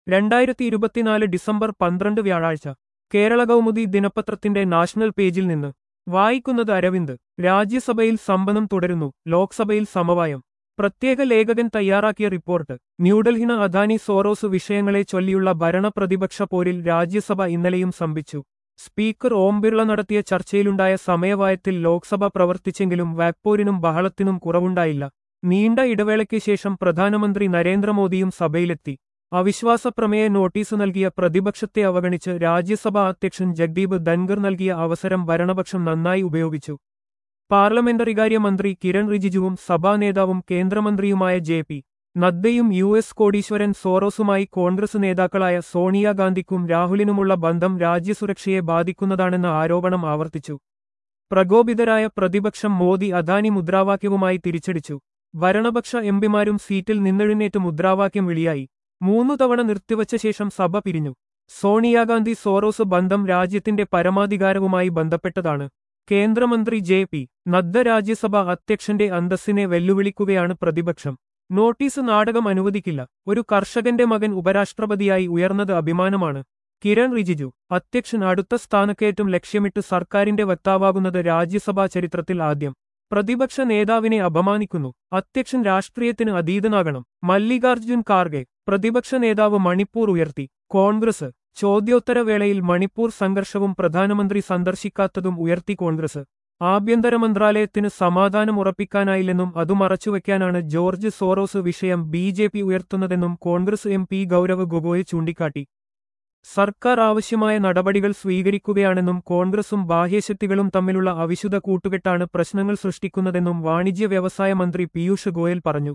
2024 December 12 വ്യാഴാഴ്ച കേരള കൗമുദി ദിനപത്രത്തിന്റെ national പേജിൽ നിന്ന് വായിക്കുന്നത് അരവിന്ദ്. രാജ്യസഭയിൽ സ്തംഭനം തുടരുന്നു, ലോക്സഭയിൽ സമവായം. പ്രത്യേക ലേഖകൻ തയ്യാറാക്കിയ റിപ്പോർട്ട്. ന്യൂഡൽഹിന് അദാനി സോറോസ് വിഷയങ്ങളെ ചൊല്ലിയുള്ള ഭരണപ്രതിപക്ഷ പോരിൽ രാജ്യസഭ ഇന്നലെയും സ്തംഭിച്ചു. സ്പീക്കർ ഓം ബിർള നടത്തിയ ചർച്ചയിലുണ്ടായ സമയവായത്തിൽ ലോക്സഭ പ്രവർത്തിച്ചെങ്കിലും വാക്പോരിനും ബഹളത്തിനും കുറവുണ്ടായില്ല. നീണ്ട ഇടവേളയ്ക്ക് ശേഷം പ്രധാനമന്ത്രി നരേന്ദ്രമോദിയും സഭയിലെത്തി. അവിശ്വാസ പ്രമേയ നോട്ടീസ് നൽകിയ പ്രതിപക്ഷത്തെ അവഗണിച്ച് രാജ്യസഭാ അധ്യക്ഷൻ ജഗ്ദീപ് ധൻഖർ നൽകിയ അവസരം ഭരണപക്ഷം നന്നായി ഉപയോഗിച്ചു. പാർലമെന്ററികാര്യ മന്ത്രി കിരൺ റിജിജുവും സഭാ നേതാവും കേന്ദ്രമന്ത്രിയുമായ ജെ.പി. നദ്ദയും യു.എസ്. കോടീശ്വരൻ സോറോസുമായി കോൺഗ്രസ് നേതാക്കളായ സോണിയാഗാന്ധിക്കും രാഹുലിനുമുള്ള ബന്ധം രാജ്യസുരക്ഷയെ ബാധിക്കുന്നതാണെന്ന ആരോപണം ആവർത്തിച്ചു. പ്രകോപിതരായ പ്രതിപക്ഷം മോദി അദാനി മുദ്രാവാക്യവുമായി തിരിച്ചടിച്ചു. ഭരണപക്ഷ എംപിമാരും സീറ്റിൽ നിന്നെഴുന്നേറ്റ് മുദ്രാവാക്യം വിളിയായി. 3 തവണ നിർത്തിവച്ച ശേഷം സഭ പിരിഞ്ഞു. സോണിയാഗാന്ധി സോറോസ് ബന്ധം രാജ്യത്തിന്റെ പരമാധികാരവുമായി ബന്ധപ്പെട്ടതാണ്. കേന്ദ്രമന്ത്രി ജെ.പി. നദ്ദ രാജ്യസഭ അധ്യക്ഷന്റെ അന്തസ്സിനെ വെല്ലുവിളിക്കുകയാണ് പ്രതിപക്ഷം. നോട്ടീസ് നാടകം അനുവദിക്കില്ല. ഒരു കർഷകന്റെ മകൻ ഉപരാഷ്ട്രപതിയായി ഉയർന്നത് അഭിമാനമാണ്. കിരൺ റിജിജു അധ്യക്ഷൻ അടുത്ത സ്ഥാനക്കയറ്റം ലക്ഷ്യമിട്ട് സർക്കാരിന്റെ വക്താവാകുന്നത് രാജ്യസഭാ ചരിത്രത്തിൽ ആദ്യം. പ്രതിപക്ഷ നേതാവിനെ അപമാനിക്കുന്നു. അധ്യക്ഷൻ രാഷ്ട്രീയത്തിന് അതീതനാകണം. മല്ലികാർജ്ജുൻ ഖാർഗെ പ്രതിപക്ഷ നേതാവ് മണിപ്പൂർ ഉയർത്തി. കോൺഗ്രസ് ചോദ്യോത്തരവേളയിൽ മണിപ്പൂർ സംഘർഷവും പ്രധാനമന്ത്രി സന്ദർശിക്കാത്തതും ഉയർത്തി കോൺഗ്രസ്. ആഭ്യന്തര മന്ത്രാലയത്തിന് സമാധാനം ഉറപ്പിക്കാനായില്ലെന്നും അതു മറച്ചുവെക്കാനാണ് ജോർജ് സോറോസ് വിഷയം ബി.ജെ.പി. ഉയർത്തുന്നതെന്നും കോൺഗ്രസ് എം.പി. ഗൗരവ് ഗൊഗോയ് ചൂണ്ടിക്കാട്ടി. സർക്കാർ ആവശ്യമായ നടപടികൾ സ്വീകരിക്കുകയാണെന്നും കോൺഗ്രസും ബാഹ്യശക്തികളും തമ്മിലുള്ള അവിശുദ്ധ കൂട്ടുകെട്ടാണ് പ്രശ്നങ്ങൾ സൃഷ്ടിക്കുന്നതെന്നും വാണിജ്യ വ്യവസായ മന്ത്രി പീയൂഷ് ഗോയൽ പറഞ്ഞു.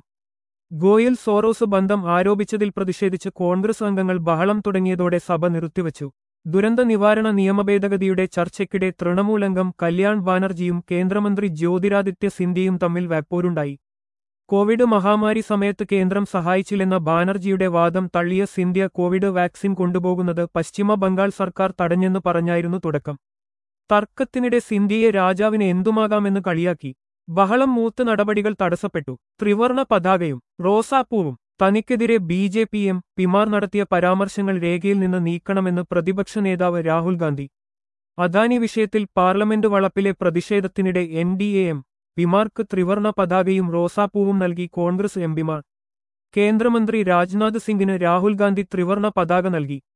ഗോയൽ സോറോസ് ബന്ധം ആരോപിച്ചതിൽ പ്രതിഷേധിച്ച് കോൺഗ്രസ് അംഗങ്ങൾ ബഹളം തുടങ്ങിയതോടെ സഭ നിർത്തിവച്ചു. ദുരന്ത നിവാരണ നിയമഭേദഗതിയുടെ ചർച്ചയ്ക്കിടെ തൃണമൂൽ അംഗം കല്യാൺ ബാനർജിയും കേന്ദ്രമന്ത്രി ജ്യോതിരാദിത്യ സിന്ധ്യയും തമ്മിൽ വാക്പോരുണ്ടായി. കോവിഡ് മഹാമാരി സമയത്ത് കേന്ദ്രം സഹായിച്ചില്ലെന്ന ബാനർജിയുടെ വാദം തള്ളിയ സിന്ധ്യ കോവിഡ് വാക്സിൻ കൊണ്ടുപോകുന്നത് പശ്ചിമ ബംഗാൾ സർക്കാർ തടഞ്ഞെന്ന് പറഞ്ഞായിരുന്നു തുടക്കം. തർക്കത്തിനിടെ സിന്ധ്യയെ രാജാവിന് എന്തുമാകാമെന്ന് കളിയാക്കി. ബഹളം മൂത്ത് നടപടികൾ തടസ്സപ്പെട്ടു. ത്രിവർണ പതാകയും റോസാപ്പൂവും തനിക്കെതിരെ ബി.ജെ.പി. എം.പിമാർ നടത്തിയ പരാമർശങ്ങൾ രേഖയിൽ നിന്ന് നീക്കണമെന്ന് പ്രതിപക്ഷ നേതാവ് രാഹുൽ ഗാന്ധി. അദാനി വിഷയത്തിൽ പാർലമെന്റ് വളപ്പിലെ പ്രതിഷേധത്തിനിടെ എൻ.ഡി.എ എം.പിമാർക്ക് ത്രിവർണ പതാകയും റോസാപ്പൂവും നൽകി കോൺഗ്രസ് എംപിമാർ. കേന്ദ്രമന്ത്രി രാജ്നാഥ് സിംഗിന് രാഹുൽ ഗാന്ധി ത്രിവർണ പതാക നൽകി.